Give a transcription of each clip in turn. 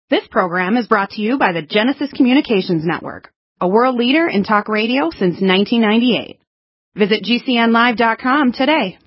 This program is brought to you by the Genesis Communications Network, a world leader in talk radio since 1998. Visit GCNlive.com today.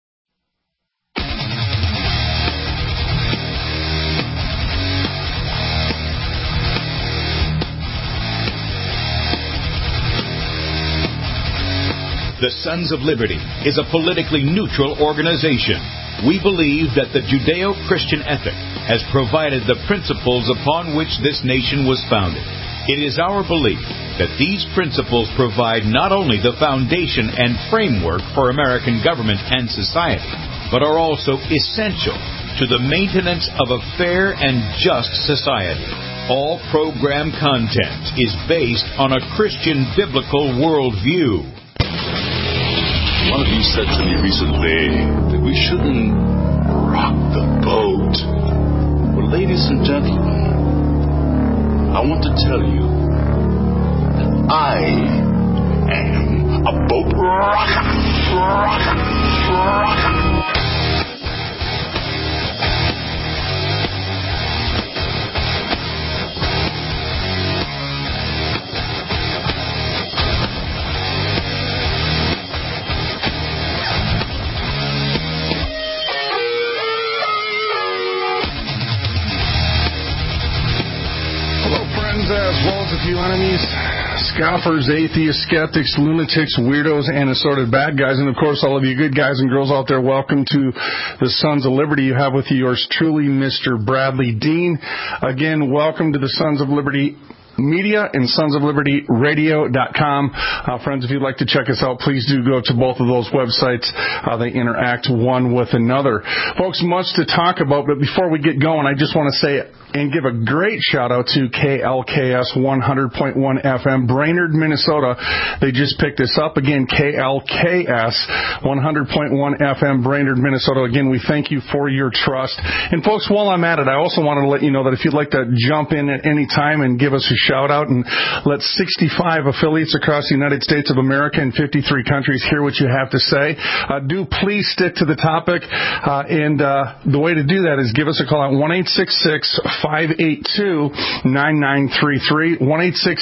The Sons of Liberty is a politically neutral organization. We believe that the Judeo-Christian ethic has provided the principles upon which this nation was founded. It is our belief that these principles provide not only the foundation and framework for American government and society, but are also essential to the maintenance of a fair and just society. All program content is based on a Christian biblical worldview. One of you said to me recently that we shouldn't rock the boat. Well, ladies and gentlemen, I want to tell you that I am a boat rocker. As well as a few enemies, scoffers, atheists, skeptics, lunatics, weirdos, and assorted bad guys. And, of course, all of you good guys and girls out there, welcome to the Sons of Liberty. You have with you yours truly, Mr. Bradley Dean. Again, welcome to the Sons of Liberty Media and sonsoflibertyradio.com. Friends, if you'd like to check us out, please do go to both of those websites. They interact one with another. Folks, much to talk about, but before we get going, I just want to say and give a great shout out to KLKS 100.1 FM, Brainerd, Minnesota. They just picked us up. Again, KLKS 100.1 FM, Brainerd, Minnesota. Again, we thank you for your trust. And folks, while I'm at it, I also wanted to let you know that if you'd like to jump in at any time and give us a shout out and let 65 affiliates across the United States of America and 53 countries hear what you have to say, do please stick to the topic. And the way to do that is give us a call at 1-866-582-9933,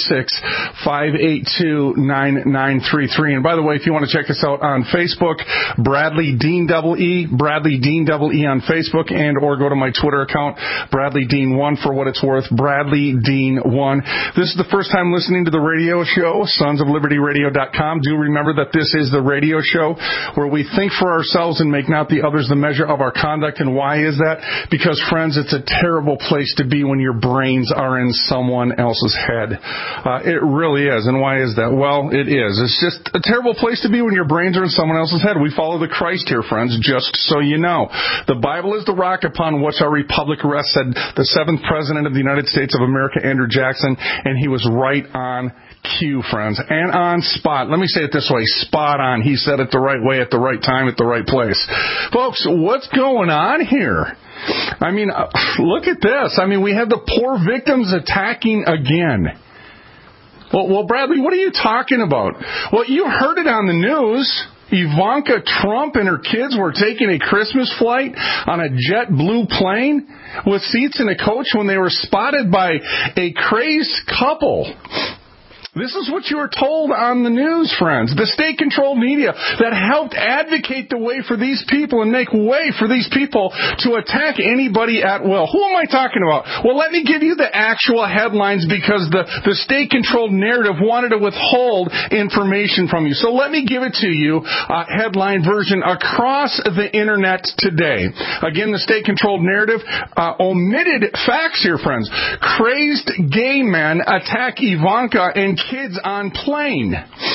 1-866-582-9933. And by the way, if you want to check us out on Facebook, Bradley Dean EE, Bradley Dean EE on Facebook, and or go to my Twitter account, Bradley Dean 1 for what it's worth, Bradley Dean 1. This is the first time listening to the radio show, sonsoflibertyradio.com. Do remember that this is the radio show where we think for ourselves and make not the others the measure of our conduct. And why is that? Because, friends, it's a terrible place to be when your brains are in someone else's head. It really is. And why is that? Well, it is. It's just a terrible place to be when your brains are in someone else's head. We follow the Christ here, friends, just so you know. The Bible is the rock upon which our republic rests, said the 7th President of the United States of America, Andrew Jackson, and he was right on cue, friends, and on spot. Let me say it this way, spot on. He said it the right way at the right time at the right place. Folks, what's going on here? I mean, look at this. I mean, we have the poor victims attacking again. Well, Bradley, what are you talking about? Well, you heard it on the news. Ivanka Trump and her kids were taking a Christmas flight on a JetBlue plane with seats in a coach when they were spotted by a crazed couple. This is what you were told on the news, friends. The state-controlled media that helped advocate the way for these people and make way for these people to attack anybody at will. Who am I talking about? Well, let me give you the actual headlines because the state-controlled narrative wanted to withhold information from you. So let me give it to you, headline version across the internet today. Again, the state-controlled narrative omitted facts here, friends. Crazed gay men attack Ivanka and kids on plane.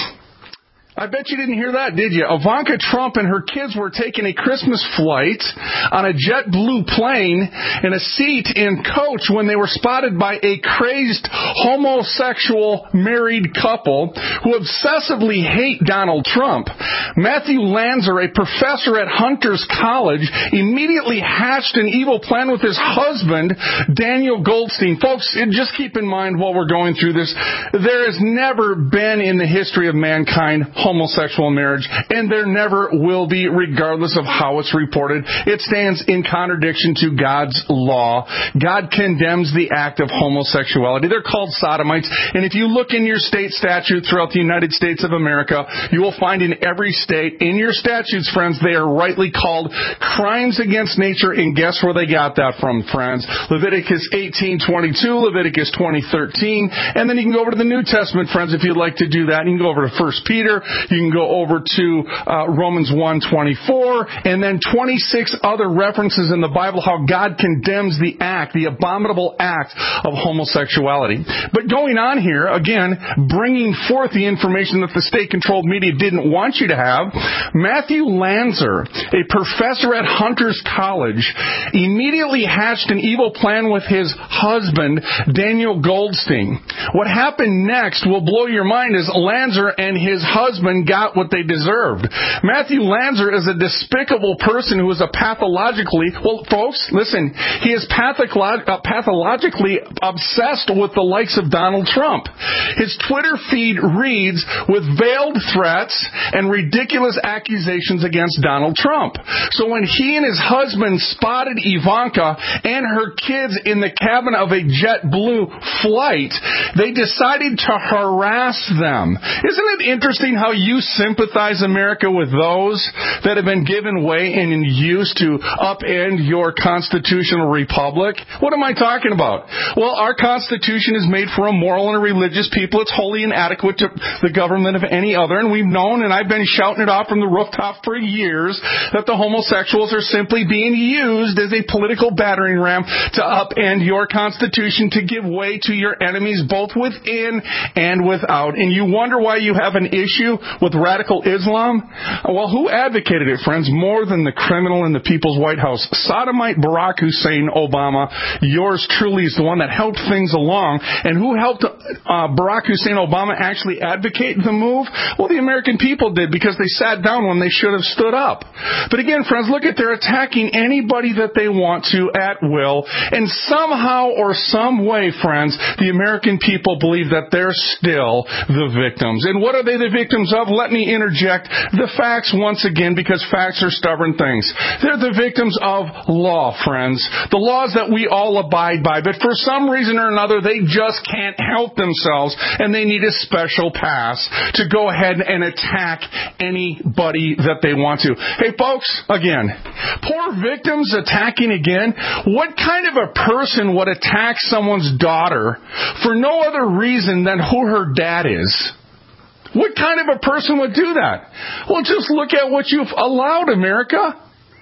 I bet you didn't hear that, did you? Ivanka Trump and her kids were taking a Christmas flight on a JetBlue plane in a seat in coach when they were spotted by a crazed homosexual married couple who obsessively hate Donald Trump. Matthew Lanzer, a professor at Hunter's College, immediately hatched an evil plan with his husband, Daniel Goldstein. Folks, just keep in mind while we're going through this, there has never been in the history of mankind homosexual marriage, and there never will be, regardless of how it's reported. It stands in contradiction to God's law. God condemns the act of homosexuality. They're called sodomites, and if you look in your state statute throughout the United States of America, you will find in every state, in your statutes, friends, they are rightly called crimes against nature, and guess where they got that from, friends? Leviticus 18:22, Leviticus 20:13, and then you can go over to the New Testament, friends, if you'd like to do that. You can go over to 1 Peter, you can go over to Romans 1:24, and then 26 other references in the Bible how God condemns the act, the abominable act of homosexuality. But going on here, again, bringing forth the information that the state-controlled media didn't want you to have, Matthew Lanzer, a professor at Hunter's College, immediately hatched an evil plan with his husband, Daniel Goldstein. What happened next will blow your mind as Lanzer and his husband got what they deserved. Matthew Lanzer is a despicable person who is a pathologically, well, folks, listen, he is pathologically obsessed with the likes of Donald Trump. His Twitter feed reads with veiled threats and ridiculous accusations against Donald Trump. So when he and his husband spotted Ivanka and her kids in the cabin of a JetBlue flight, they decided to harass them. Isn't it interesting how you sympathize, America, with those that have been given way and used to upend your constitutional republic? What am I talking about? Well, our Constitution is made for a moral and a religious people. It's wholly inadequate to the government of any other, and we've known, and I've been shouting it off from the rooftop for years, that the homosexuals are simply being used as a political battering ram to upend your Constitution, to give way to your enemies both within and without. And you wonder why you have an issue with radical Islam? Well, who advocated it, friends, more than the criminal in the People's White House? Sodomite Barack Hussein Obama. Yours truly is the one that helped things along. And who helped Barack Hussein Obama actually advocate the move? Well, the American people did, because they sat down when they should have stood up. But again, friends, look at, they're attacking anybody that they want to at will. And somehow or some way, friends, the American people believe that they're still the victims. And what are they the victims of? Let me interject the facts once again, because facts are stubborn things. They're the victims of law, friends. The laws that we all abide by. But for some reason or another, they just can't help themselves, and they need a special pass to go ahead and attack anybody that they want to. Hey, folks, again, poor victims attacking again. What kind of a person would attack someone's daughter for no other reason than who her dad is? What kind of a person would do that? Well, just look at what you've allowed, America.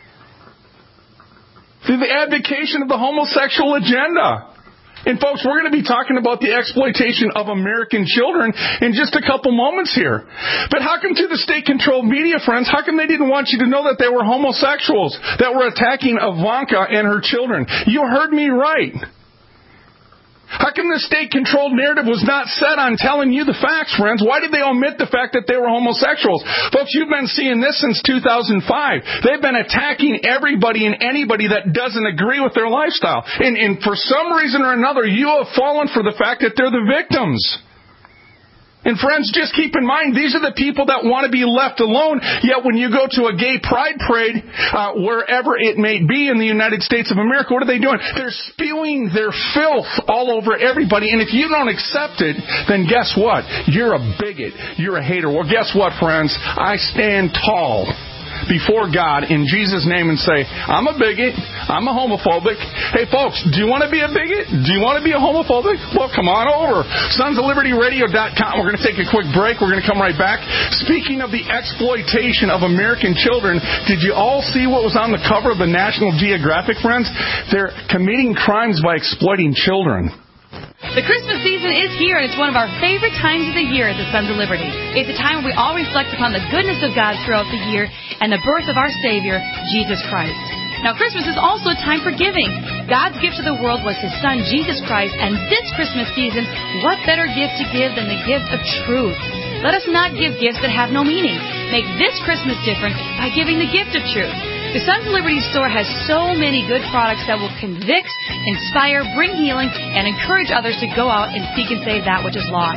The advocation of the homosexual agenda. And folks, we're going to be talking about the exploitation of American children in just a couple moments here. But how come to the state-controlled media, friends, how come they didn't want you to know that they were homosexuals that were attacking Ivanka and her children? You heard me right. How come the state-controlled narrative was not set on telling you the facts, friends? Why did they omit the fact that they were homosexuals? Folks, you've been seeing this since 2005. They've been attacking everybody and anybody that doesn't agree with their lifestyle. And for some reason or another, you have fallen for the fact that they're the victims. And friends, just keep in mind, these are the people that want to be left alone, yet when you go to a gay pride parade, wherever it may be in the United States of America, what are they doing? They're spewing their filth all over everybody, and if you don't accept it, then guess what? You're a bigot. You're a hater. Well, guess what, friends? I stand tall before God in Jesus' name and say, I'm a bigot, I'm a homophobic. Hey folks, do you want to be a bigot? Do you want to be a homophobic? Well, come on over. SonsOfLibertyRadio.com. We're going to take a quick break. We're going to come right back. Speaking of the exploitation of American children, did you all see what was on the cover of the National Geographic, friends? They're committing crimes by exploiting children. The Christmas season is here, and it's one of our favorite times of the year at the Sons of Liberty. It's a time when we all reflect upon the goodness of God throughout the year and the birth of our Savior, Jesus Christ. Now, Christmas is also a time for giving. God's gift to the world was His Son, Jesus Christ, and this Christmas season, what better gift to give than the gift of truth? Let us not give gifts that have no meaning. Make this Christmas different by giving the gift of truth. The Sons of Liberty store has so many good products that will convict, inspire, bring healing, and encourage others to go out and seek and save that which is lost.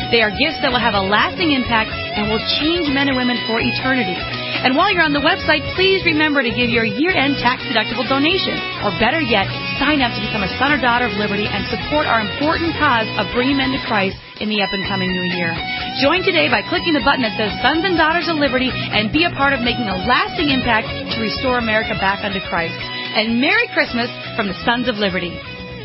They are gifts that will have a lasting impact and will change men and women for eternity. And while you're on the website, please remember to give your year-end tax-deductible donation. Or better yet, sign up to become a son or daughter of Liberty and support our important cause of bringing men to Christ in the up-and-coming new year. Join today by clicking the button that says Sons and Daughters of Liberty and be a part of making a lasting impact to restore America back unto Christ. And Merry Christmas from the Sons of Liberty.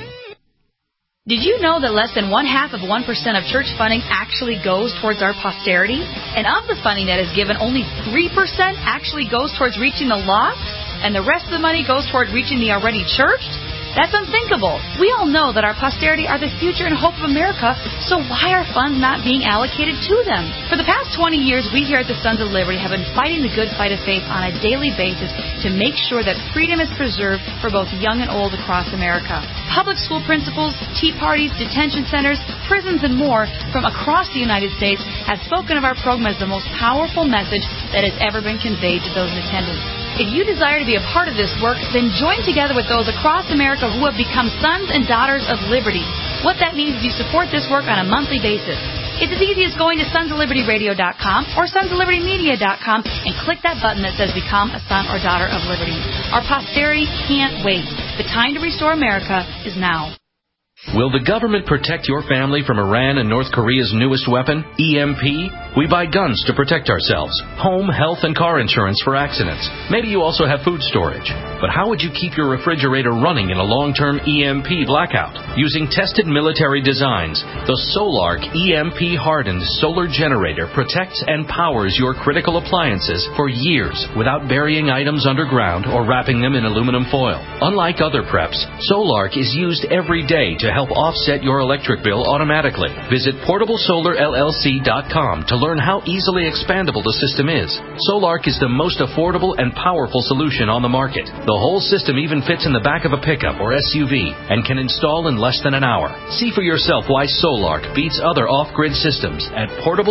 Did you know that less than 0.5% of church funding actually goes towards our posterity? And of the funding that is given, only 3% actually goes towards reaching the lost? And the rest of the money goes toward reaching the already churched? That's unthinkable. We all know that our posterity are the future and hope of America, so why are funds not being allocated to them? For the past 20 years, we here at the Sons of Liberty have been fighting the good fight of faith on a daily basis to make sure that freedom is preserved for both young and old across America. Public school principals, tea parties, detention centers, prisons, and more from across the United States have spoken of our program as the most powerful message that has ever been conveyed to those in attendance. If you desire to be a part of this work, then join together with those across America who have become sons and daughters of liberty. What that means is you support this work on a monthly basis. It's as easy as going to sonsoflibertyradio.com or sonsoflibertymedia.com and click that button that says Become a Son or Daughter of Liberty. Our posterity can't wait. The time to restore America is now. Will the government protect your family from Iran and North Korea's newest weapon, EMP? We buy guns to protect ourselves, home, health, and car insurance for accidents. Maybe you also have food storage. But how would you keep your refrigerator running in a long-term EMP blackout? Using tested military designs, the Solark EMP-hardened solar generator protects and powers your critical appliances for years without burying items underground or wrapping them in aluminum foil. Unlike other preps, Solark is used every day to help offset your electric bill automatically. Visit PortableSolarLLC.com to learn how easily expandable the system is. Solark is the most affordable and powerful solution on the market. The whole system even fits in the back of a pickup or SUV and can install in less than an hour. See for yourself why Solark beats other off-grid systems at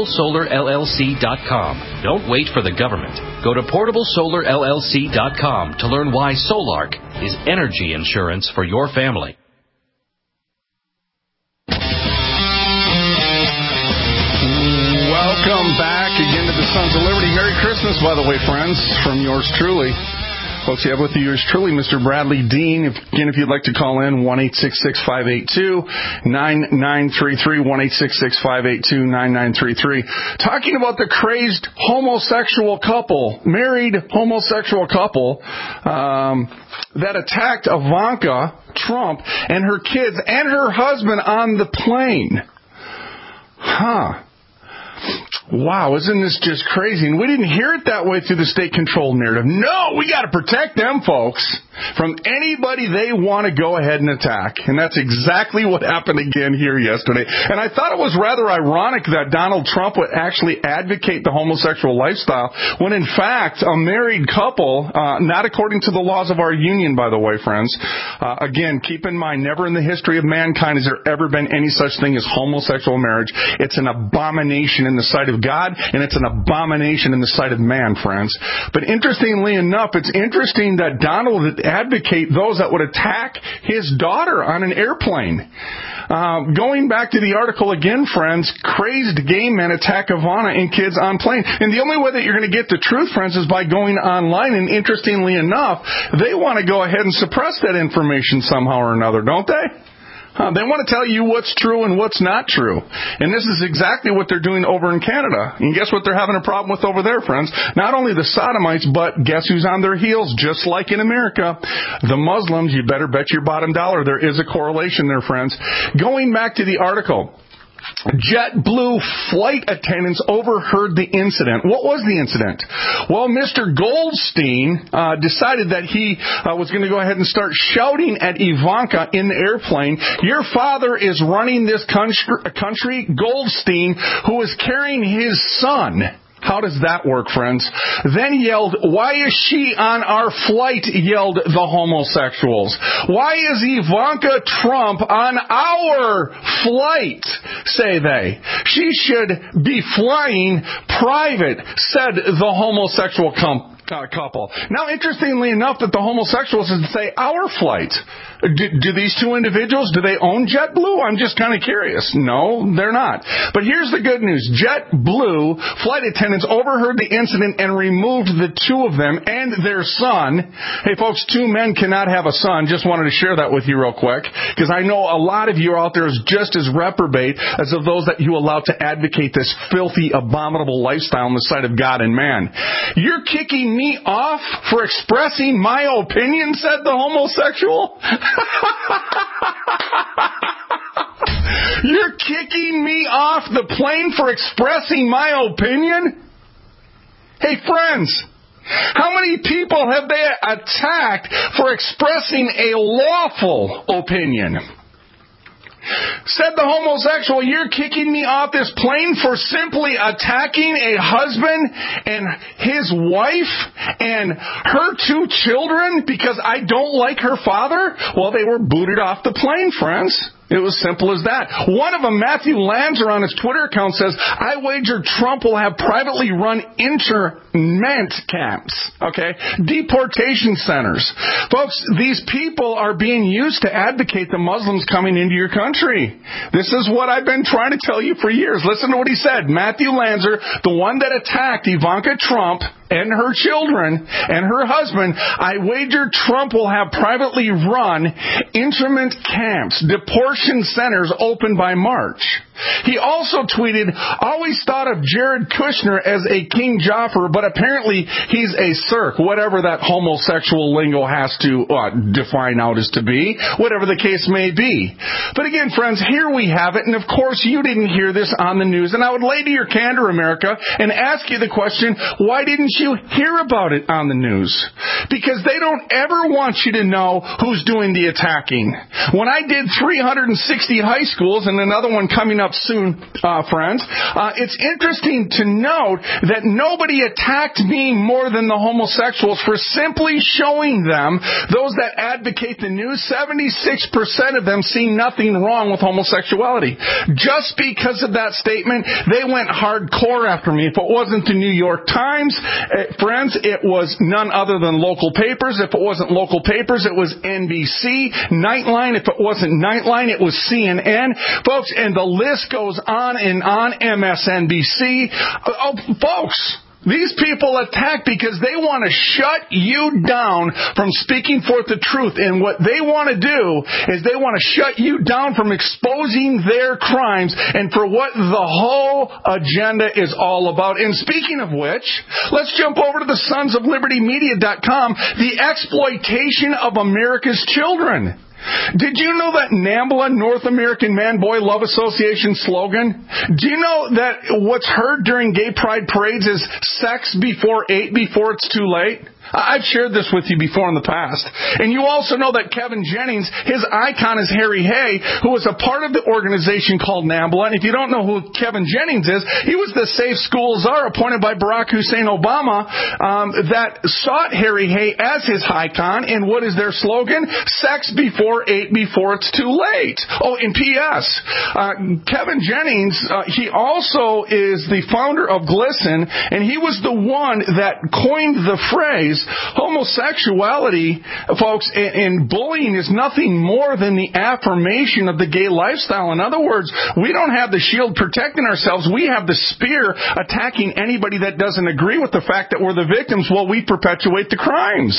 PortableSolarLLC.com. Don't wait for the government. Go to PortableSolarLLC.com to learn why Solark is energy insurance for your family. Welcome back again to the Sons of Liberty. Merry Christmas, by the way, friends, from yours truly. Folks, you have with you yours truly, Mr. Bradley Dean. If you'd like to call in, 1-866-582-9933, 1-866-582-9933. Talking about the crazed homosexual couple, married homosexual couple, that attacked Ivanka Trump and her kids and her husband on the plane. Wow, isn't this just crazy? And we didn't hear it that way through the state-controlled narrative. No, we got to protect them, folks, from anybody they want to go ahead and attack. And that's exactly what happened again here yesterday. And I thought it was rather ironic that Donald Trump would actually advocate the homosexual lifestyle when, in fact, a married couple, not according to the laws of our union, by the way, friends. Again, keep in mind, never in the history of mankind has there ever been any such thing as homosexual marriage. It's an abomination in the sight of God, and it's an abomination in the sight of man, friends. But interestingly enough, it's interesting that Donald would advocate those that would attack his daughter on an airplane. Going back to the article again, friends, crazed gay men attack Ivana and kids on plane. And the only way that you're going to get the truth, friends, is by going online. And interestingly enough, they want to go ahead and suppress that information somehow or another, don't they? They want to tell you what's true and what's not true. And this is exactly what they're doing over in Canada. And guess what they're having a problem with over there, friends? Not only the sodomites, but guess who's on their heels, just like in America? The Muslims. You better bet your bottom dollar there is a correlation there, friends. Going back to the article, JetBlue flight attendants overheard the incident. What was the incident? Well, Mr. Goldstein decided that he was going to go ahead and start shouting at Ivanka in the airplane. Your father is running this country, Goldstein, who is carrying his son. How does that work, friends? Then yelled, why is she on our flight, yelled the homosexuals. Why is Ivanka Trump on our flight, say they. She should be flying private, said the homosexual couple. Now, interestingly enough, that the homosexuals say our flight. Do these two individuals, do they own JetBlue? I'm just kind of curious. No, they're not. But here's the good news. JetBlue flight attendants overheard the incident and removed the two of them and their son. Hey, folks, two men cannot have a son. Just wanted to share that with you real quick, because I know a lot of you out there is just as reprobate as of those that you allow to advocate this filthy, abominable lifestyle on the side of God and man. You're kicking me off for expressing my opinion, said the homosexual. You're kicking me off the plane for expressing my opinion? Hey, friends, how many people have they attacked for expressing a lawful opinion? Said the homosexual, you're kicking me off this plane for simply attacking a husband and his wife and her two children because I don't like her father? Well, they were booted off the plane, friends. It was simple as that. One of them, Matthew Lanza, on his Twitter account says, I wager Trump will have privately run internment camps, deportation centers. Folks, these people are being used to advocate the Muslims coming into your country. This is what I've been trying to tell you for years. Listen to what he said. Matthew Lanza, the one that attacked Ivanka Trump and her children and her husband, I wager Trump will have privately run internment camps, deportation centers open by March. He also tweeted, always thought of Jared Kushner as a King Jaffer, but apparently he's a Cirque, whatever that homosexual lingo has to define out as to be, whatever the case may be. But again, friends, here we have it, and of course you didn't hear this on the news, and I would lay to your candor, America, and ask you the question, why didn't you hear about it on the news? Because they don't ever want you to know who's doing the attacking. When I did 360 high schools, and another one coming up soon, friends, it's interesting to note that nobody attacked me more than the homosexuals for simply showing them, those that advocate the news, 76% of them see nothing wrong with homosexuality. Just because of that statement, they went hardcore after me. If it wasn't the New York Times, friends, it was none other than local papers. If it wasn't local papers, it was NBC, Nightline. If it wasn't Nightline, it was CNN. Folks, and the list goes on and on, MSNBC. Folks, these people attack because they want to shut you down from speaking forth the truth. And what they want to do is they want to shut you down from exposing their crimes and for what the whole agenda is all about. And speaking of which, let's jump over to the sonsoflibertymedia.com, the exploitation of America's children. Did you know that NAMBLA, North American Man-Boy Love Association slogan? Do you know that what's heard during gay pride parades is sex before 8 before it's too late? I've shared this with you before in the past. And you also know that Kevin Jennings, his icon is Harry Hay, who was a part of the organization called NAMBLA. And if you don't know who Kevin Jennings is, he was the safe school czar appointed by Barack Hussein Obama that sought Harry Hay as his icon. And what is their slogan? Sex before 8 before it's too late. Oh, and P.S. Kevin Jennings, he also is the founder of GLSEN, and he was the one that coined the phrase homosexuality, folks, and bullying is nothing more than the affirmation of the gay lifestyle. In other words, we don't have the shield protecting ourselves. We have the spear attacking anybody that doesn't agree with the fact that we're the victims while we perpetuate the crimes.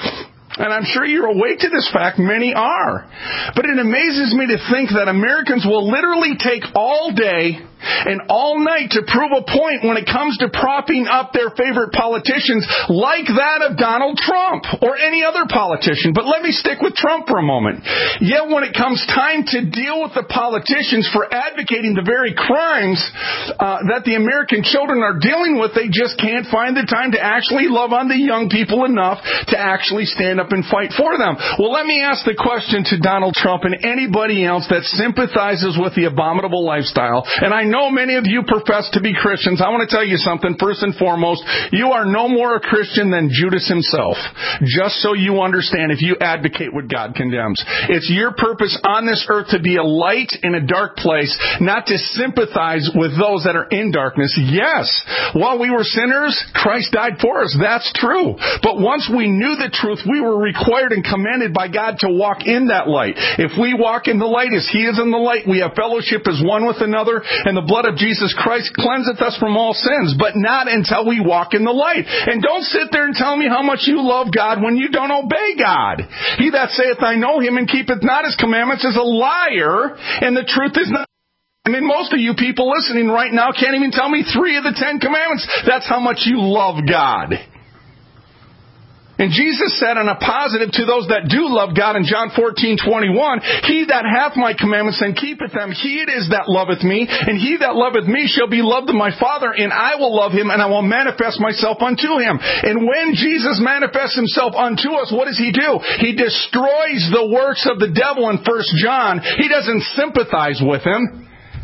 And I'm sure you're awake to this fact. Many are. But it amazes me to think that Americans will literally take all day and all night to prove a point when it comes to propping up their favorite politicians like that of Donald Trump or any other politician. But let me stick with Trump for a moment. Yet when it comes time to deal with the politicians for advocating the very crimes that the American children are dealing with, they just can't find the time to actually love on the young people enough to actually stand up and fight for them. Well, let me ask the question to Donald Trump and anybody else that sympathizes with the abominable lifestyle. And I know many of you profess to be Christians, I want to tell you something. First and foremost, you are no more a Christian than Judas himself. Just so you understand, if you advocate what God condemns. It's your purpose on this earth to be a light in a dark place, not to sympathize with those that are in darkness. Yes, while we were sinners, Christ died for us. That's true. But once we knew the truth, we were required and commanded by God to walk in that light. If we walk in the light as He is in the light, we have fellowship as one with another, and the blood of Jesus Christ cleanseth us from all sins, but not until we walk in the light. And don't sit there and tell me how much you love God when you don't obey God. He that saith, I know Him, and keepeth not His commandments is a liar, and the truth is not. I mean, most of you people listening right now can't even tell me 3 of the 10 commandments. That's how much you love God. And Jesus said on a positive to those that do love God in John 14:21, He that hath my commandments and keepeth them, he it is that loveth me, and he that loveth me shall be loved of my Father, and I will love him, and I will manifest myself unto him. And when Jesus manifests Himself unto us, what does He do? He destroys the works of the devil in 1 John. He doesn't sympathize with him.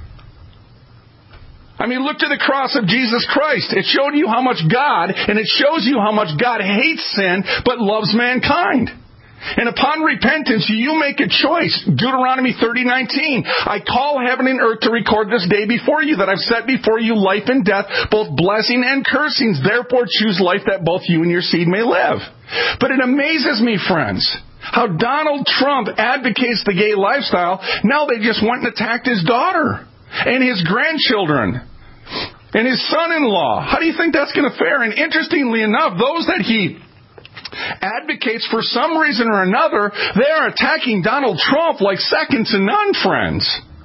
I mean, look to the cross of Jesus Christ. It showed you how much God, and it shows you how much God hates sin, but loves mankind. And upon repentance, you make a choice. Deuteronomy 30:19. I call heaven and earth to record this day before you, that I've set before you life and death, both blessing and cursings. Therefore choose life that both you and your seed may live. But it amazes me, friends, how Donald Trump advocates the gay lifestyle. Now they just went and attacked his daughter and his grandchildren, and his son-in-law. How do you think that's going to fare? And interestingly enough, those that he advocates for some reason or another, they are attacking Donald Trump like second to none, friends.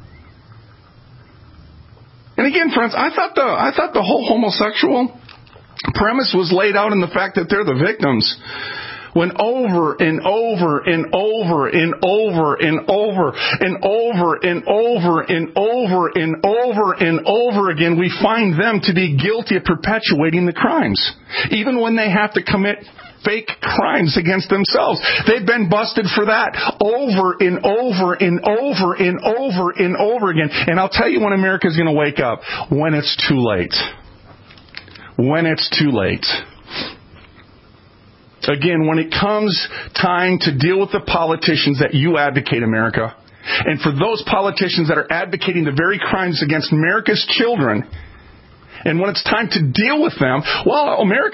And again, friends, I thought the whole homosexual premise was laid out in the fact that they're the victims. When over and over and over and over and over and over and over and over and over and over again, we find them to be guilty of perpetuating the crimes. Even when they have to commit fake crimes against themselves. They've been busted for that over and over and over and over and over again. And I'll tell you when America's going to wake up. When it's too late. When it's too late. Again, when it comes time to deal with the politicians that you advocate, America, and for those politicians that are advocating the very crimes against America's children, and when it's time to deal with them, well, America,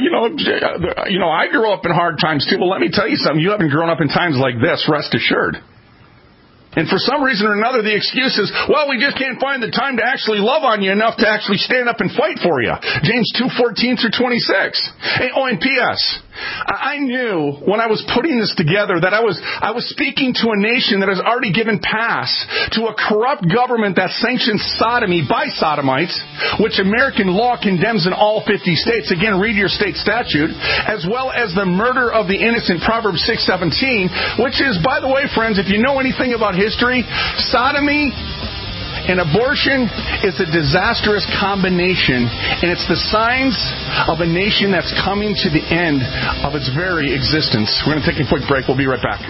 I grew up in hard times too. Well, let me tell you something. You haven't grown up in times like this, rest assured. And for some reason or another, the excuse is, well, we just can't find the time to actually love on you enough to actually stand up and fight for you. James 2:14 through 26. And P.S. I knew when I was putting this together that I was speaking to a nation that has already given pass to a corrupt government that sanctions sodomy by sodomites, which American law condemns in all 50 states. Again, read your state statute. As well as the murder of the innocent, Proverbs 6:17, which is, by the way, friends, if you know anything about history, sodomy and abortion is a disastrous combination, and it's the signs of a nation that's coming to the end of its very existence. We're going to take a quick break. We'll be right back.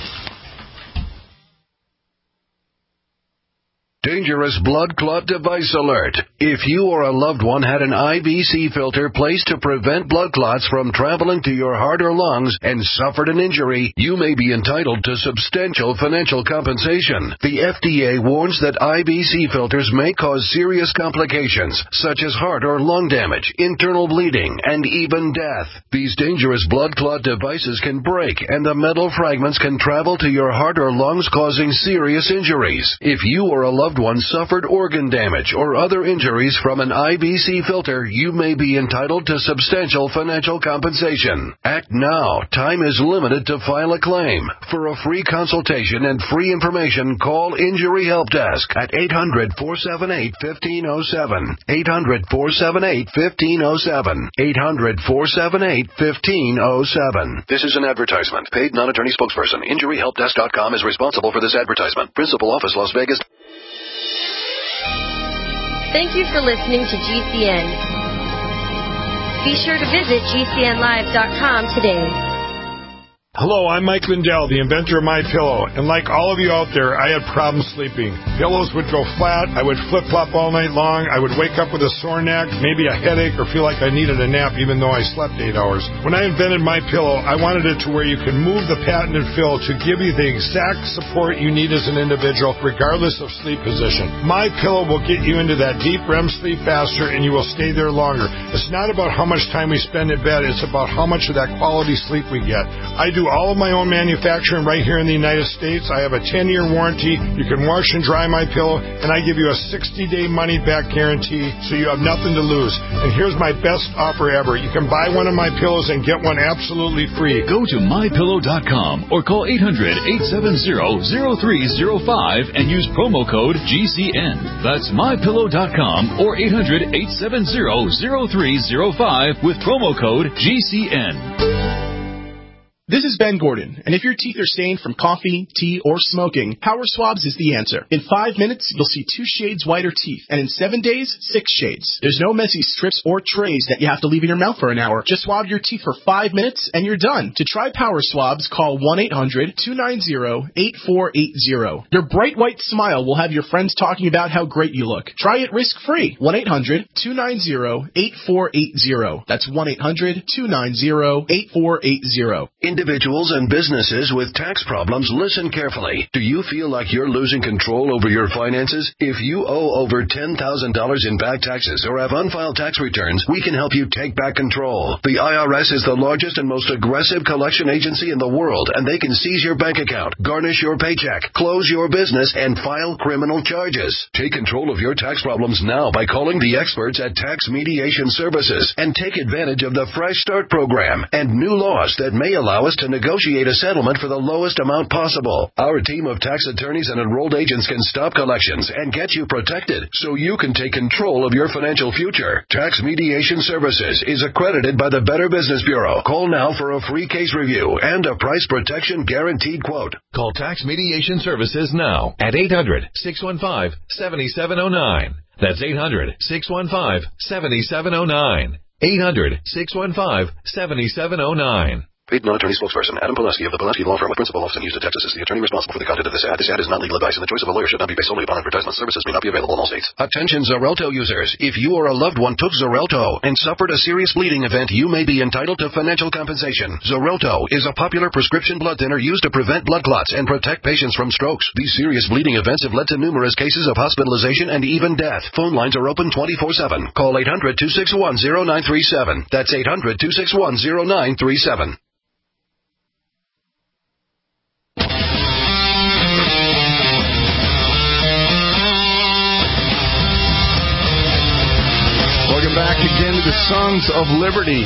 Dangerous blood clot device alert. If you or a loved one had an IVC filter placed to prevent blood clots from traveling to your heart or lungs and suffered an injury, you may be entitled to substantial financial compensation. The FDA warns that IVC filters may cause serious complications, such as heart or lung damage, internal bleeding, and even death. These dangerous blood clot devices can break, and the metal fragments can travel to your heart or lungs, causing serious injuries. If you or a loved one suffered organ damage or other injuries from an IVC filter, you may be entitled to substantial financial compensation. Act now. Time is limited to file a claim. For a free consultation and free information, call Injury Help Desk at 800-478-1507. 800-478-1507. 800-478-1507. This is an advertisement. Paid non-attorney spokesperson. InjuryHelpDesk.com is responsible for this advertisement. Principal office, Las Vegas. Thank you for listening to GCN. Be sure to visit GCNlive.com today. Hello, I'm Mike Lindell, the inventor of MyPillow, and like all of you out there, I had problems sleeping. Pillows would go flat, I would flip-flop all night long, I would wake up with a sore neck, maybe a headache, or feel like I needed a nap even though I slept 8 hours. When I invented MyPillow, I wanted it to where you can move the patented fill to give you the exact support you need as an individual, regardless of sleep position. MyPillow will get you into that deep REM sleep faster, and you will stay there longer. It's not about how much time we spend in bed, it's about how much of that quality sleep we get. I do all of my own manufacturing right here in the United States. I have a 10-year warranty. You can wash and dry MyPillow, and I give you a 60-day money-back guarantee, so you have nothing to lose. And here's my best offer ever. You can buy one of my pillows and get one absolutely free. Go to MyPillow.com or call 800-870-0305 and use promo code GCN. That's MyPillow.com or 800-870-0305 with promo code GCN. This is Ben Gordon, and if your teeth are stained from coffee, tea, or smoking, Power Swabs is the answer. In 5 minutes, you'll see 2 shades whiter teeth, and in 7 days, 6 shades. There's no messy strips or trays that you have to leave in your mouth for an hour. Just swab your teeth for 5 minutes, and you're done. To try Power Swabs, call 1-800-290-8480. Your bright white smile will have your friends talking about how great you look. Try it risk-free. 1-800-290-8480. That's 1-800-290-8480. Individuals and businesses with tax problems, listen carefully. Do you feel like you're losing control over your finances? If you owe over $10,000 in back taxes or have unfiled tax returns, we can help you take back control. The IRS is the largest and most aggressive collection agency in the world, and they can seize your bank account, garnish your paycheck, close your business, and file criminal charges. Take control of your tax problems now by calling the experts at Tax Mediation Services and take advantage of the Fresh Start program and new laws that may allow us to negotiate a settlement for the lowest amount possible. Our team of tax attorneys and enrolled agents can stop collections and get you protected so you can take control of your financial future. Tax Mediation Services is accredited by the Better Business Bureau. Call now for a free case review and a price protection guaranteed quote. Call Tax Mediation Services now at 800-615-7709. That's 800-615-7709. 800-615-7709. Paid non-attorney spokesperson Adam Pulaski of the Pulaski Law Firm, a principal office in Houston, Texas, is the attorney responsible for the content of this ad. This ad is not legal advice, and the choice of a lawyer should not be based solely upon advertisement. Services may not be available in all states. Attention Xarelto users. If you or a loved one took Xarelto and suffered a serious bleeding event, you may be entitled to financial compensation. Xarelto is a popular prescription blood thinner used to prevent blood clots and protect patients from strokes. These serious bleeding events have led to numerous cases of hospitalization and even death. Phone lines are open 24/7. Call 800-261-0937. That's 800-261-0937. Back again to the Sons of Liberty.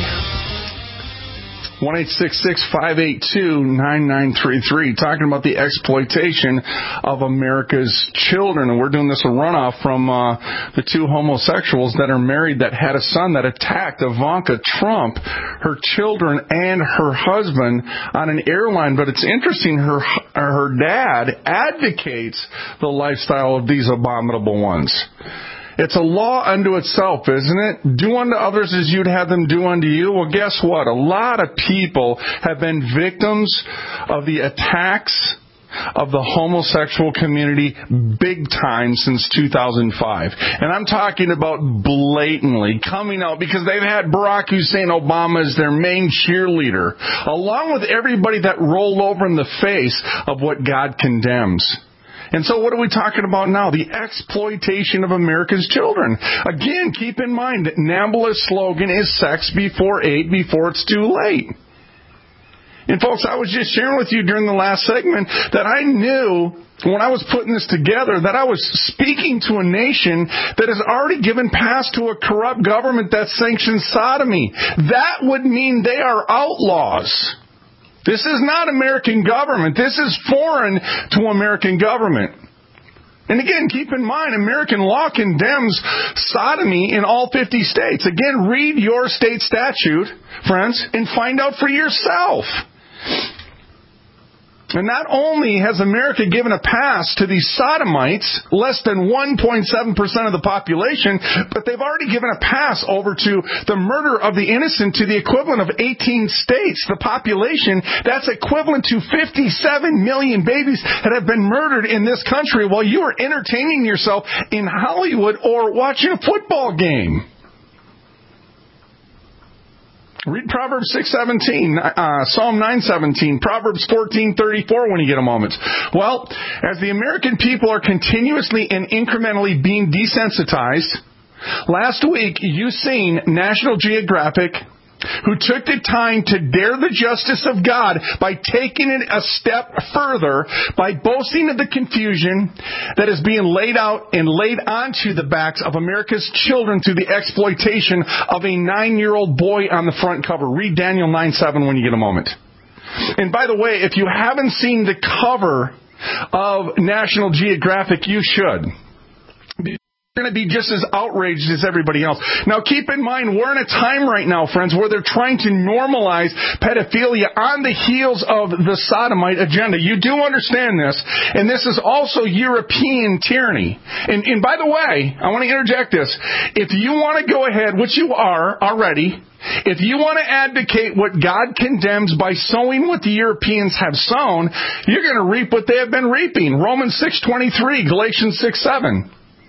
1-866-582-9933. Talking about the exploitation of America's children. And we're doing this a runoff from the 2 homosexuals that are married that had a son that attacked Ivanka Trump, her children, and her husband on an airline. But it's interesting, her dad advocates the lifestyle of these abominable ones. It's a law unto itself, isn't it? Do unto others as you'd have them do unto you. Well, guess what? A lot of people have been victims of the attacks of the homosexual community big time since 2005. And I'm talking about blatantly coming out because they've had Barack Hussein Obama as their main cheerleader, along with everybody that rolled over in the face of what God condemns. And so what are we talking about now? The exploitation of America's children. Again, keep in mind that NAMBLA's slogan is sex before 8, before it's too late. And folks, I was just sharing with you during the last segment that I knew when I was putting this together that I was speaking to a nation that has already given pass to a corrupt government that sanctions sodomy. That would mean they are outlaws. This is not American government. This is foreign to American government. And again, keep in mind, American law condemns sodomy in all 50 states. Again, read your state statute, friends, and find out for yourself. And not only has America given a pass to these sodomites, less than 1.7% of the population, but they've already given a pass over to the murder of the innocent to the equivalent of 18 states. The population, that's equivalent to 57 million babies that have been murdered in this country while you are entertaining yourself in Hollywood or watching a football game. Read Proverbs 6:17, Psalm 9:17, Proverbs 14:34 when you get a moment. Well, as the American people are continuously and incrementally being desensitized, last week you seen National Geographic, who took the time to dare the justice of God by taking it a step further, by boasting of the confusion that is being laid out and laid onto the backs of America's children through the exploitation of a 9-year-old boy on the front cover. Read Daniel 9:7 when you get a moment. And by the way, if you haven't seen the cover of National Geographic, you should. Going to be just as outraged as everybody else. Now keep in mind, we're in a time right now, friends, where they're trying to normalize pedophilia on the heels of the sodomite agenda. You do understand this, and this is also European tyranny. And by the way, I want to interject this. If you want to go ahead, which you are already, if you want to advocate what God condemns by sowing what the Europeans have sown, you're going to reap what they have been reaping. Romans 6:23, Galatians 6:7.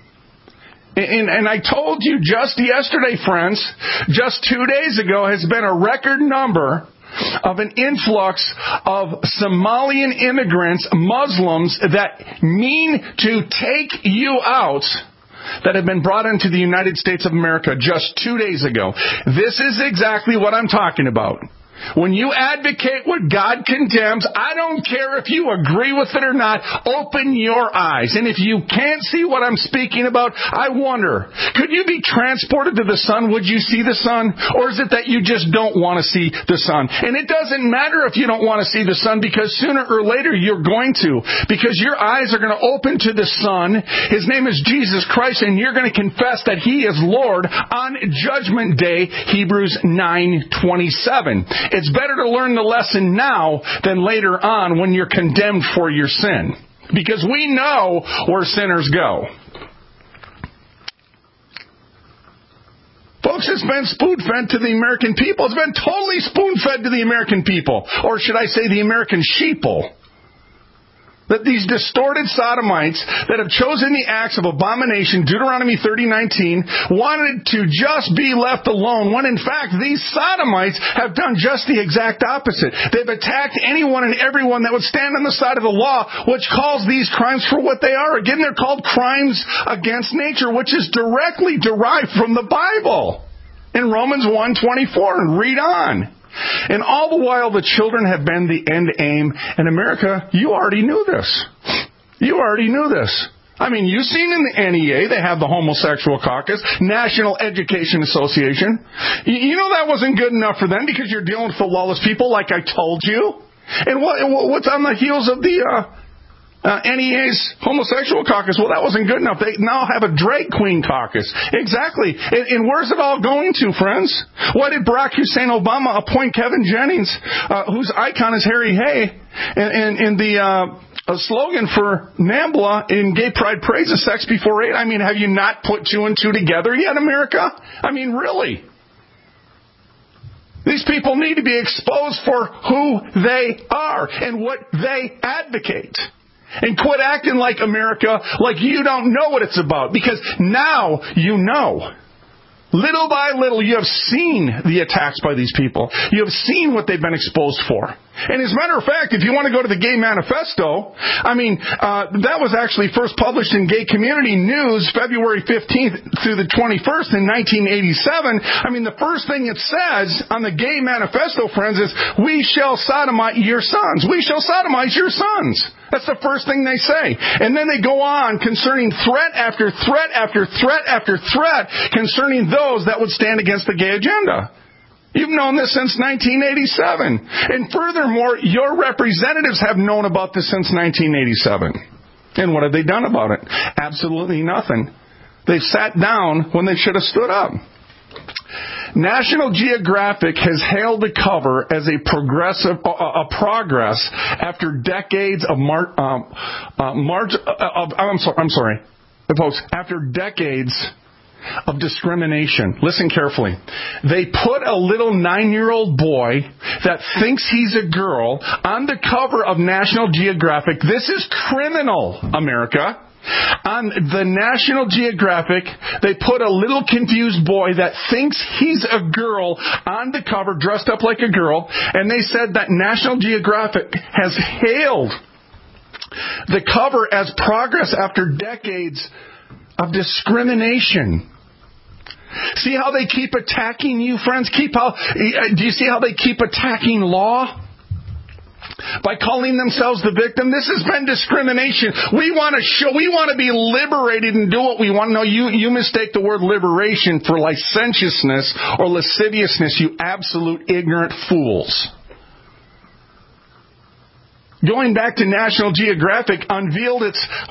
And I told you just yesterday, friends, just 2 days ago has been a record number of an influx of Somalian immigrants, Muslims, that mean to take you out, that have been brought into the United States of America just 2 days ago. This is exactly what I'm talking about. When you advocate what God condemns, I don't care if you agree with it or not, open your eyes. And if you can't see what I'm speaking about, I wonder, could you be transported to the sun? Would you see the sun? Or is it that you just don't want to see the sun? And it doesn't matter if you don't want to see the sun, because sooner or later you're going to. Because your eyes are going to open to the Son. His name is Jesus Christ, and you're going to confess that He is Lord on Judgment Day, Hebrews 9:27. It's better to learn the lesson now than later on when you're condemned for your sin. Because we know where sinners go. Folks, it's been spoon-fed to the American people. It's been totally spoon-fed to the American people. Or should I say the American sheeple. That these distorted sodomites that have chosen the acts of abomination, Deuteronomy 30:19, wanted to just be left alone, when in fact these sodomites have done just the exact opposite. They've attacked anyone and everyone that would stand on the side of the law, which calls these crimes for what they are. Again, they're called crimes against nature, which is directly derived from the Bible. In Romans 1:24, read on. And all the while the children have been the end aim. In America, you already knew this. You already knew this. I mean, you've seen in the NEA, they have the Homosexual Caucus, National Education Association. You know that wasn't good enough for them because you're dealing with the lawless people, like I told you. And what's on the heels of the NEA's Homosexual Caucus? Well, that wasn't good enough. They now have a drag queen caucus. Exactly. And where's it all going to, friends? Why did Barack Hussein Obama appoint Kevin Jennings, whose icon is Harry Hay, and the slogan for NAMBLA in Gay Pride Praise is sex before 8? I mean, have you not put 2 and 2 together yet, America? I mean, really? These people need to be exposed for who they are and what they advocate. And quit acting like America, like you don't know what it's about. Because now you know. Little by little, you have seen the attacks by these people. You have seen what they've been exposed for. And as a matter of fact, if you want to go to the Gay Manifesto, I mean, that was actually first published in Gay Community News February 15th through the 21st in 1987. I mean, the first thing it says on the Gay Manifesto, friends, is, we shall sodomize your sons. We shall sodomize your sons. That's the first thing they say. And then they go on concerning threat after threat after threat after threat concerning those that would stand against the gay agenda. You've known this since 1987. And furthermore, your representatives have known about this since 1987. And what have they done about it? Absolutely nothing. They've sat down when they should have stood up. National Geographic has hailed the cover as a progress after decades of after decades of discrimination. Listen carefully. They put a little 9-year-old boy that thinks he's a girl on the cover of National Geographic. This is criminal, America. On the National Geographic, they put a little confused boy that thinks he's a girl on the cover, dressed up like a girl, and they said that National Geographic has hailed the cover as progress after decades of discrimination. See how they keep attacking you, friends? Do you see how they keep attacking law? By calling themselves the victim. This has been discrimination. We want to be liberated and do what we want. No, you mistake the word liberation for licentiousness or lasciviousness, you absolute ignorant fools. Going back to National Geographic, unveiled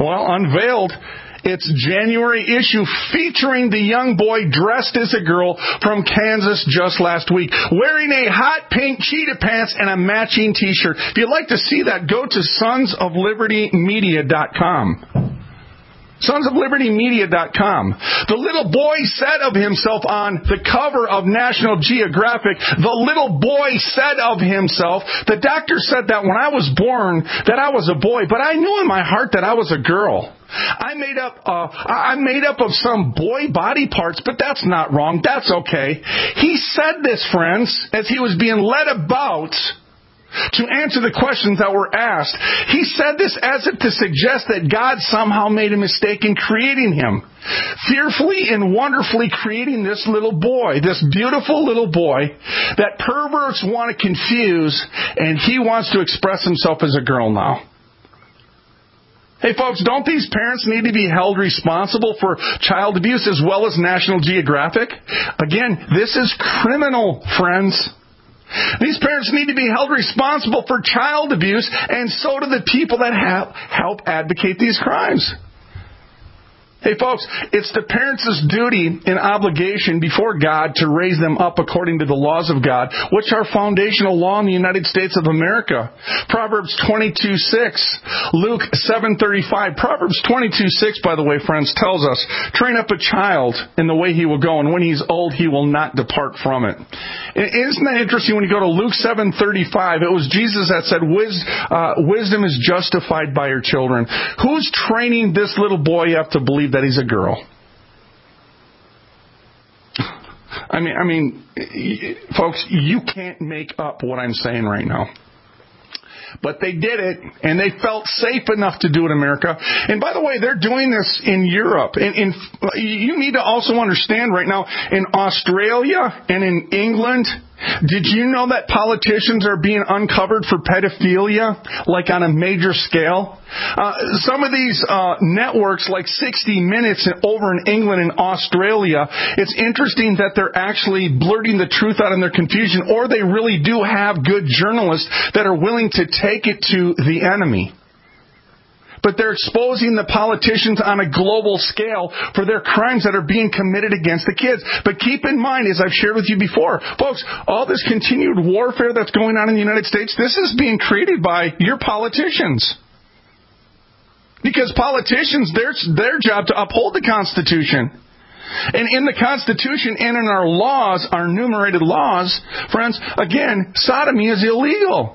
its January issue featuring the young boy dressed as a girl from Kansas just last week, wearing a hot pink cheetah pants and a matching t-shirt. If you'd like to see that, go to sonsoflibertymedia.com. sonsoflibertymedia.com. The little boy said of himself on the cover of National Geographic, the little boy said of himself, the doctor said that when I was born that I was a boy, but I knew in my heart that I was a girl. I'm made up of some boy body parts, but that's not wrong. That's okay. He said this, friends, as he was being led about to answer the questions that were asked. He said this as if to suggest that God somehow made a mistake in creating him, fearfully and wonderfully creating this little boy, this beautiful little boy that perverts want to confuse, and he wants to express himself as a girl now. Hey folks, don't these parents need to be held responsible for child abuse as well as National Geographic? Again, this is criminal, friends. These parents need to be held responsible for child abuse, and so do the people that help advocate these crimes. Hey folks, it's the parents' duty and obligation before God to raise them up according to the laws of God, which are foundational law in the United States of America. Proverbs 22:6, Luke 7:35. Proverbs 22:6, by the way, friends, tells us, train up a child in the way he will go, and when he's old, he will not depart from it. Isn't that interesting? When you go to Luke 7:35, it was Jesus that said, wisdom is justified by her children. Who's training this little boy up to believe that he's a girl? I mean, folks, you can't make up what I'm saying right now. But they did it, and they felt safe enough to do it in America. And by the way, they're doing this in Europe. And you need to also understand right now, in Australia and in England, did you know that politicians are being uncovered for pedophilia, like on a major scale? Some of these networks, like 60 Minutes over in England and Australia, it's interesting that they're actually blurting the truth out in their confusion, or they really do have good journalists that are willing to take it to the enemy. But they're exposing the politicians on a global scale for their crimes that are being committed against the kids. But keep in mind, as I've shared with you before, folks, all this continued warfare that's going on in the United States, this is being created by your politicians. Because politicians, their job to uphold the Constitution. And in the Constitution and in our laws, our enumerated laws, friends, again, sodomy is illegal.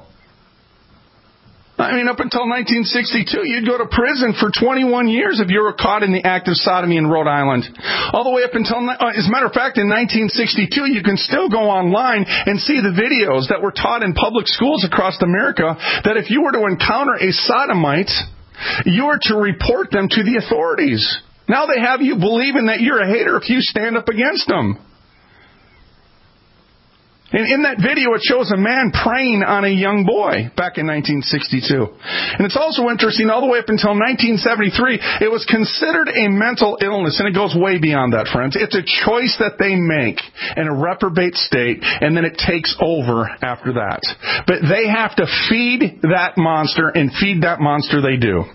I mean, up until 1962, you'd go to prison for 21 years if you were caught in the act of sodomy in Rhode Island. All the way up until, as a matter of fact, in 1962, you can still go online and see the videos that were taught in public schools across America that if you were to encounter a sodomite, you were to report them to the authorities. Now they have you believing that you're a hater if you stand up against them. And in that video, it shows a man preying on a young boy back in 1962. And it's also interesting, all the way up until 1973, it was considered a mental illness. And it goes way beyond that, friends. It's a choice that they make in a reprobate state, and then it takes over after that. But they have to feed that monster, and feed that monster they do.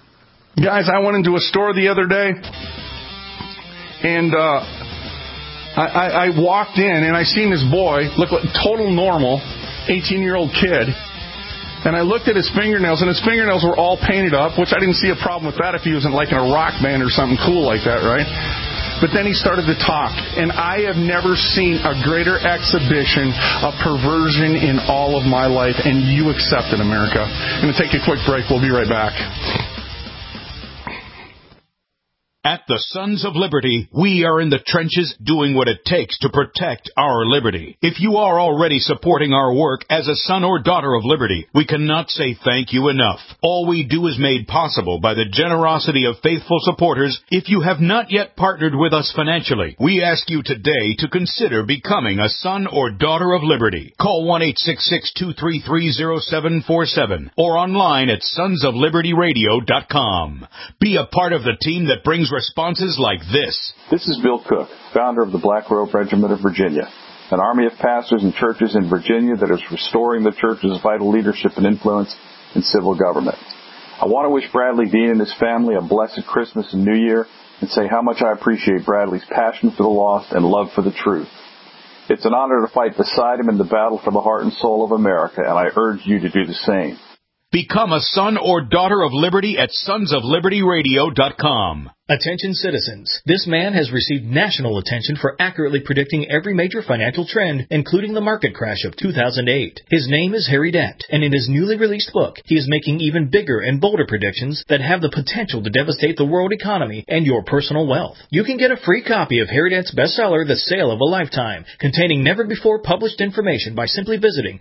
Guys, I went into a store the other day, and I walked in and I seen this boy look like total normal, 18-year-old kid. And I looked at his fingernails, and his fingernails were all painted up, which I didn't see a problem with that if he was in like in a rock band or something cool like that, right? But then he started to talk, and I have never seen a greater exhibition of perversion in all of my life, and you accept it, America. I'm going to take a quick break. We'll be right back. At the Sons of Liberty, we are in the trenches doing what it takes to protect our liberty. If you are already supporting our work as a son or daughter of liberty, we cannot say thank you enough. All we do is made possible by the generosity of faithful supporters. If you have not yet partnered with us financially, we ask you today to consider becoming a son or daughter of liberty. Call 1-866-233-0747 or online at sonsoflibertyradio.com. Be a part of the team that brings responses like this. This is Bill Cook, founder of the Black Robe Regiment of Virginia, an army of pastors and churches in Virginia that is restoring the church's vital leadership and influence in civil government. I want to wish Bradley Dean and his family a blessed Christmas and New Year and say how much I appreciate Bradley's passion for the lost and love for the truth. It's an honor to fight beside him in the battle for the heart and soul of America, and I urge you to do the same. Become a son or daughter of liberty at sonsoflibertyradio.com. Attention citizens, this man has received national attention for accurately predicting every major financial trend, including the market crash of 2008. His name is Harry Dent, and in his newly released book, he is making even bigger and bolder predictions that have the potential to devastate the world economy and your personal wealth. You can get a free copy of Harry Dent's bestseller, The Sale of a Lifetime, containing never-before published information by simply visiting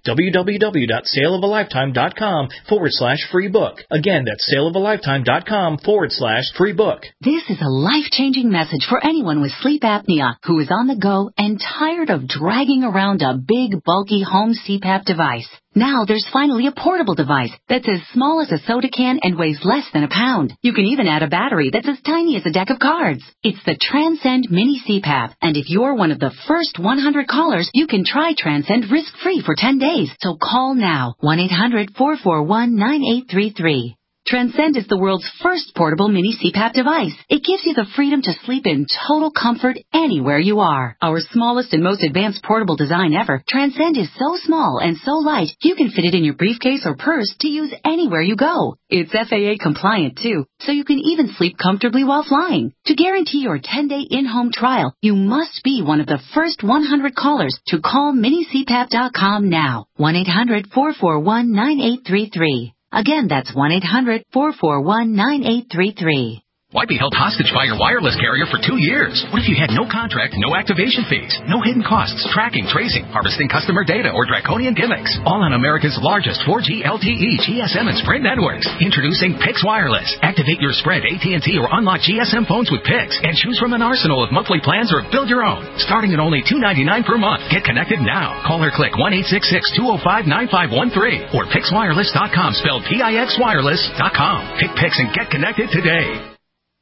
www.saleofalifetime.com/free book. Again, that's saleofalifetime.com/free book. This is a life-changing message for anyone with sleep apnea who is on the go and tired of dragging around a big, bulky home CPAP device. Now there's finally a portable device that's as small as a soda can and weighs less than a pound. You can even add a battery that's as tiny as a deck of cards. It's the Transcend Mini CPAP, and if you're one of the first 100 callers, you can try Transcend risk-free for 10 days. So call now, 1-800-441-9833. Transcend is the world's first portable mini CPAP device. It gives you the freedom to sleep in total comfort anywhere you are. Our smallest and most advanced portable design ever, Transcend is so small and so light, you can fit it in your briefcase or purse to use anywhere you go. It's FAA compliant too, so you can even sleep comfortably while flying. To guarantee your 10-day in-home trial, you must be one of the first 100 callers to call minicpap.com now. 1-800-441-9833. Again, that's 1-800-441-9833. Why be held hostage by your wireless carrier for 2 years? What if you had no contract, no activation fees, no hidden costs, tracking, tracing, harvesting customer data, or draconian gimmicks? All on America's largest 4G LTE, GSM, and Sprint networks. Introducing Pix Wireless. Activate your Sprint, AT&T, or unlock GSM phones with Pix and choose from an arsenal of monthly plans or build your own. Starting at only $2.99 per month. Get connected now. Call or click 1-866-205-9513 or PixWireless.com, spelled PIXWireless.com. Pick Pix and get connected today.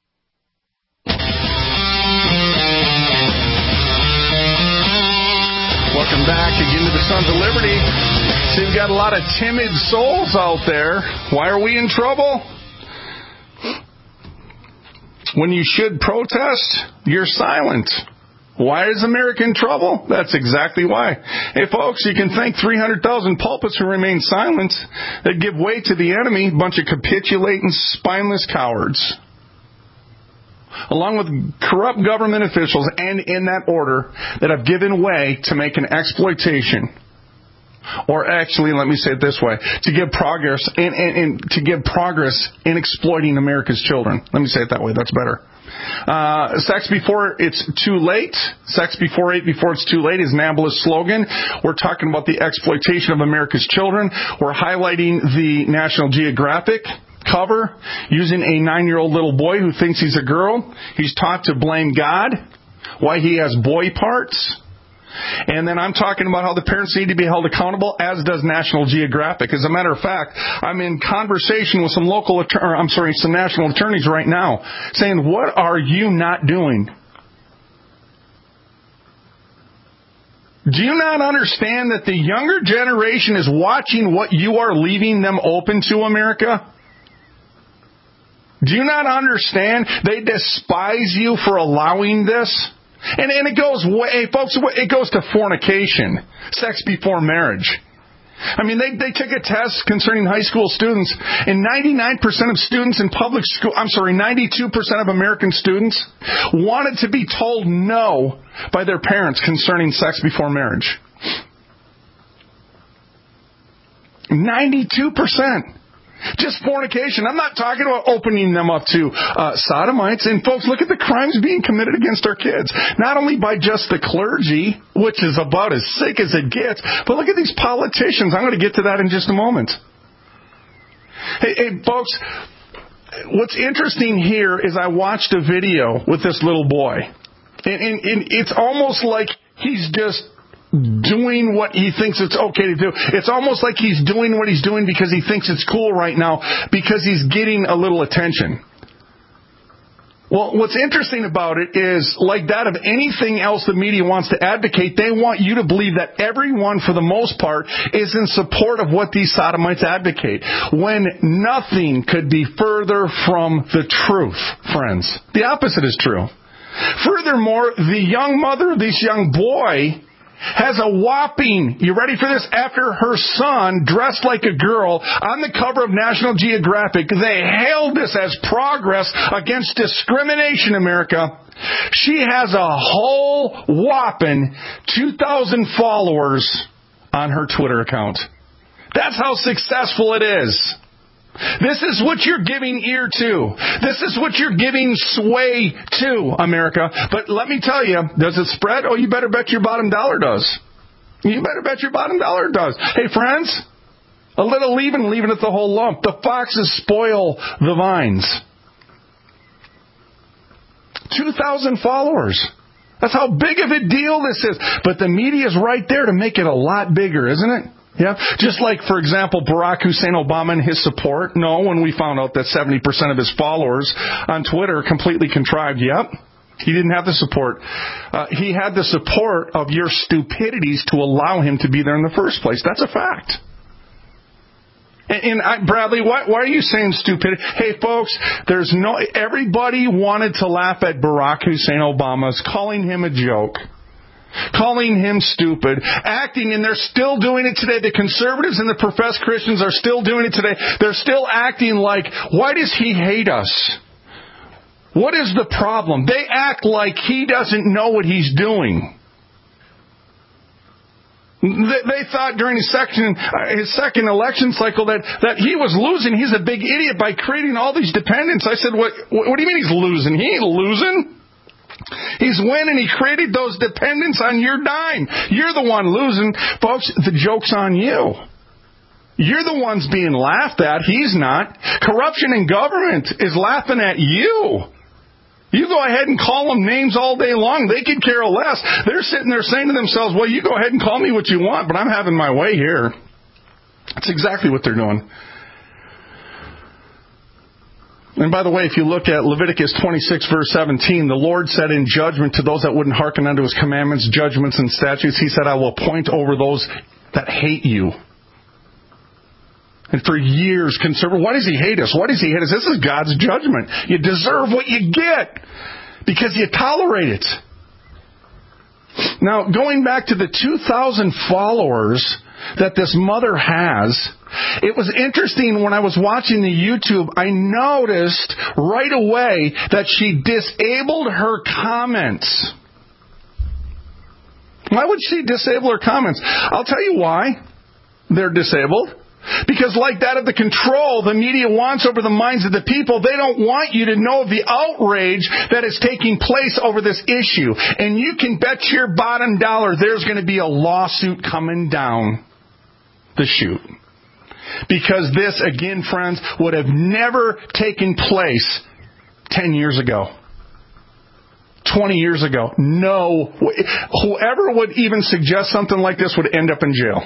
Welcome back again to the Sons of Liberty. So you've got a lot of timid souls out there. Why are we in trouble? When you should protest, you're silent. Why is America in trouble? That's exactly why. Hey, folks, you can thank 300,000 pulpits who remain silent, that give way to the enemy, a bunch of capitulating, spineless cowards. Along with corrupt government officials, and in that order, that have given way to make an exploitation, or actually, let me say it this way, to give progress in exploiting America's children. Let me say it that way. That's better. Sex before it's too late. Sex before 8 before it's too late is NABLA's slogan. We're talking about the exploitation of America's children. We're highlighting the National Geographic cover using a 9-year-old little boy who thinks he's a girl. He's taught to blame God, why he has boy parts. And then I'm talking about how the parents need to be held accountable, as does National Geographic. As a matter of fact, I'm in conversation with some national attorneys right now saying, what are you not doing? Do you not understand that the younger generation is watching what you are leaving them open to, America? Do you not understand? They despise you for allowing this. And it goes way, folks, it goes to fornication, sex before marriage. I mean, they took a test concerning high school students, and 99% of students in public school, 92% of American students wanted to be told no by their parents concerning sex before marriage. 92%. Just fornication. I'm not talking about opening them up to sodomites. And folks, look at the crimes being committed against our kids. Not only by just the clergy, which is about as sick as it gets, but look at these politicians. I'm going to get to that in just a moment. Hey, folks, what's interesting here is I watched a video with this little boy. And it's almost like he's just doing what he thinks it's okay to do. It's almost like he's doing what he's doing because he thinks it's cool right now, because he's getting a little attention. Well, what's interesting about it is, like that of anything else the media wants to advocate, they want you to believe that everyone, for the most part, is in support of what these sodomites advocate, when nothing could be further from the truth, friends. The opposite is true. Furthermore, the young mother of this young boy has a whopping, you ready for this, after her son, dressed like a girl, on the cover of National Geographic, they hailed this as progress against discrimination, America. She has a whole whopping 2,000 followers on her Twitter account. That's how successful it is. This is what you're giving ear to. This is what you're giving sway to, America. But let me tell you, does it spread? Oh, you better bet your bottom dollar does. You better bet your bottom dollar does. Hey, friends, a little leaven, leaving it the whole lump. The foxes spoil the vines. 2,000 followers. That's how big of a deal this is. But the media is right there to make it a lot bigger, isn't it? Yeah, just like, for example, Barack Hussein Obama and his support. No, when we found out that 70% of his followers on Twitter completely contrived. Yep, he didn't have the support. He had the support of your stupidities to allow him to be there in the first place. That's a fact. And Bradley, why are you saying stupidity? Hey, folks, everybody wanted to laugh at Barack Hussein Obama's, calling him a joke, calling him stupid, acting, and they're still doing it today. The conservatives and the professed Christians are still doing it today. They're still acting like, why does he hate us? What is the problem? They act like he doesn't know what he's doing. They thought during his second election cycle that he was losing. He's a big idiot by creating all these dependents. I said, what do you mean he's losing? He ain't losing. He's winning. He created those dependents on your dime. You're the one losing. Folks, the joke's on you. You're the ones being laughed at. He's not. Corruption in government is laughing at you. You go ahead and call them names all day long. They could care less. They're sitting there saying to themselves, well, you go ahead and call me what you want, but I'm having my way here. That's exactly what they're doing. And by the way, if you look at Leviticus 26, verse 17, the Lord said in judgment to those that wouldn't hearken unto His commandments, judgments, and statutes, He said, I will appoint over those that hate you. And for years, why does He hate us? Why does He hate us? This is God's judgment. You deserve what you get because you tolerate it. Now, going back to the 2,000 followers that this mother has, it was interesting when I was watching the YouTube, I noticed right away that she disabled her comments. Why would she disable her comments? I'll tell you why they're disabled. Because like that of the control the media wants over the minds of the people, they don't want you to know of the outrage that is taking place over this issue. And you can bet your bottom dollar there's going to be a lawsuit coming down the chute. Because this, again, friends, would have never taken place 10 years ago. 20 years ago. No. Whoever would even suggest something like this would end up in jail.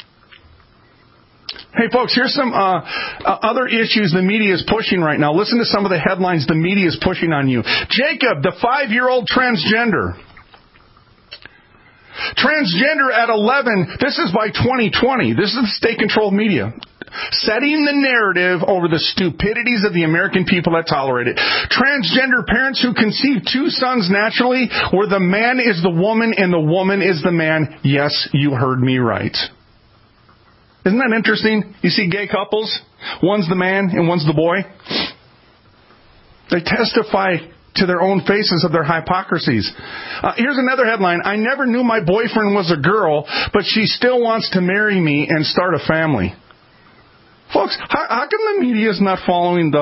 Hey, folks, here's some other issues the media is pushing right now. Listen to some of the headlines the media is pushing on you. Jacob, the 5-year-old transgender. Transgender at 11. This is by 2020. This is the state-controlled media. Setting the narrative over the stupidities of the American people that tolerate it. Transgender parents who conceive 2 sons naturally, where the man is the woman and the woman is the man. Yes, you heard me right. Isn't that interesting? You see gay couples, one's the man and one's the boy. They testify to their own faces of their hypocrisies. Here's another headline. I never knew my boyfriend was a girl, but she still wants to marry me and start a family. Folks, how come the media is not following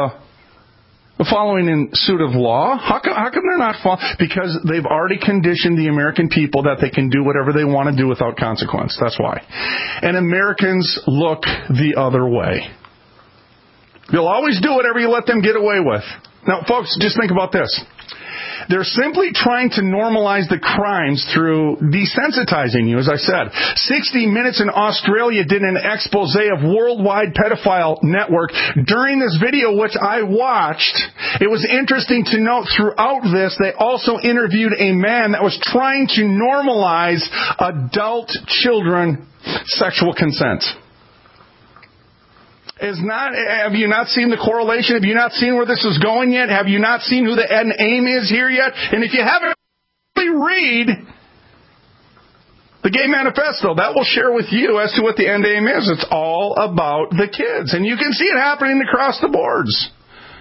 in suit of law? How come they're not following? Because they've already conditioned the American people that they can do whatever they want to do without consequence. That's why. And Americans look the other way. They'll always do whatever you let them get away with. Now, folks, just think about this. They're simply trying to normalize the crimes through desensitizing you, as I said. 60 Minutes in Australia did an expose of worldwide pedophile network. During this video, which I watched, it was interesting to note throughout this, they also interviewed a man that was trying to normalize adult children sexual consent. Have you not seen the correlation? Have you not seen where this is going yet? Have you not seen who the end aim is here yet? And if you haven't, read the Gay Manifesto. That will share with you as to what the end aim is. It's all about the kids. And you can see it happening across the boards.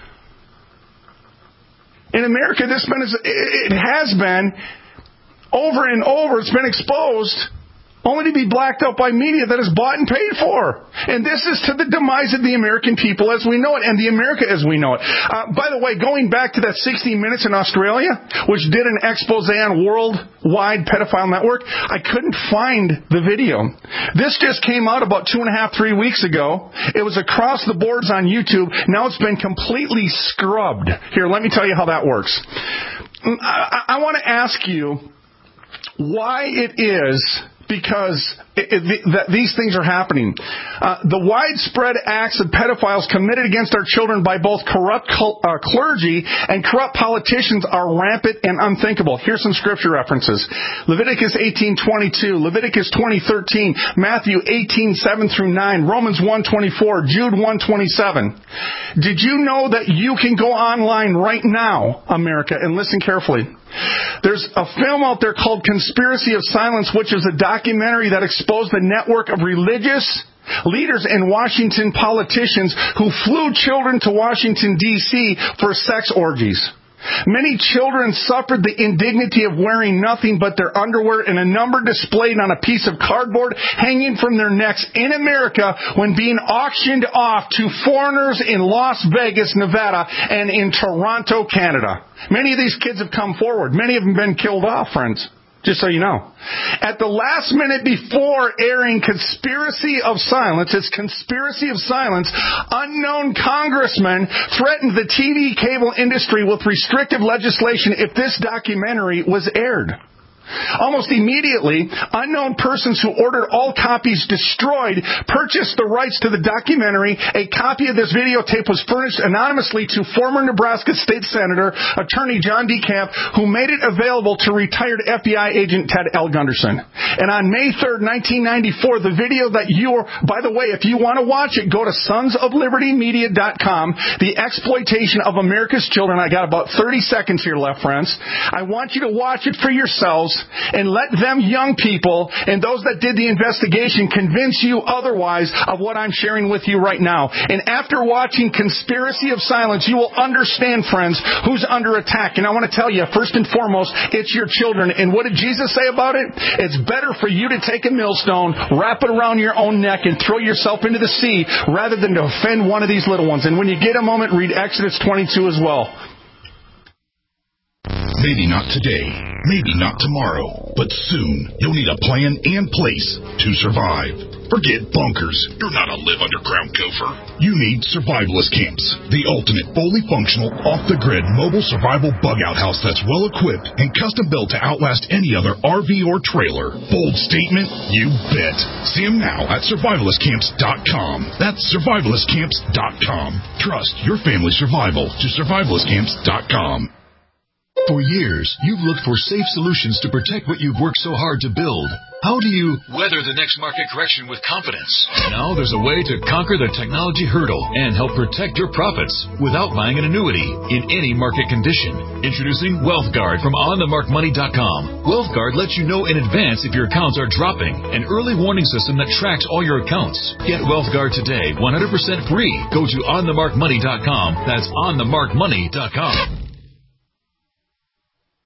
In America, it has been over and over. It's been exposed, only to be blacked out by media that is bought and paid for. And this is to the demise of the American people as we know it, and the America as we know it. By the way, going back to that 60 Minutes in Australia, which did an expose on worldwide pedophile network, I couldn't find the video. This just came out about 2.5, 3 weeks ago. It was across the boards on YouTube. Now it's been completely scrubbed. Here, let me tell you how that works. I want to ask you why it is because that these things are happening. The widespread acts of pedophiles committed against our children by both corrupt clergy and corrupt politicians are rampant and unthinkable. Here's some scripture references. Leviticus 18:22, Leviticus 20:13, Matthew 18:7 through 9, Romans 1:24, Jude 1:27. Did you know that you can go online right now, America, and listen carefully? There's a film out there called Conspiracy of Silence, which is a documentary that exposed the network of religious leaders and Washington politicians who flew children to Washington, D.C. for sex orgies. Many children suffered the indignity of wearing nothing but their underwear and a number displayed on a piece of cardboard hanging from their necks in America when being auctioned off to foreigners in Las Vegas, Nevada, and in Toronto, Canada. Many of these kids have come forward. Many of them have been killed off, friends. Just so you know. At the last minute before airing Conspiracy of Silence, it's Conspiracy of Silence, unknown congressmen threatened the TV cable industry with restrictive legislation if this documentary was aired. Almost immediately, unknown persons who ordered all copies destroyed purchased the rights to the documentary. A copy of this videotape was furnished anonymously to former Nebraska State Senator, Attorney John DeCamp, who made it available to retired FBI agent Ted L. Gunderson. And on May 3rd, 1994, the video that by the way, if you want to watch it, go to sonsoflibertymedia.com, the exploitation of America's children. I got about 30 seconds here left, friends. I want you to watch it for yourselves. And let them young people and those that did the investigation convince you otherwise of what I'm sharing with you right now. And after watching Conspiracy of Silence, you will understand, friends, who's under attack. And I want to tell you, first and foremost, it's your children. And what did Jesus say about it? It's better for you to take a millstone, wrap it around your own neck, and throw yourself into the sea rather than to offend one of these little ones. And when you get a moment, read Exodus 22 as well. Maybe not today, maybe not tomorrow, but soon you'll need a plan and place to survive. Forget bunkers. You're not a live underground gopher. You need survivalist camps, the ultimate fully functional, off-the-grid mobile survival bug-out house that's well-equipped and custom-built to outlast any other RV or trailer. Bold statement? You bet. See them now at survivalistcamps.com. That's survivalistcamps.com. Trust your family's survival to survivalistcamps.com. For years, you've looked for safe solutions to protect what you've worked so hard to build. How do you weather the next market correction with confidence? Now there's a way to conquer the technology hurdle and help protect your profits without buying an annuity in any market condition. Introducing WealthGuard from OnTheMarkMoney.com. WealthGuard lets you know in advance if your accounts are dropping. An early warning system that tracks all your accounts. Get WealthGuard today, 100% free. Go to OnTheMarkMoney.com. That's OnTheMarkMoney.com.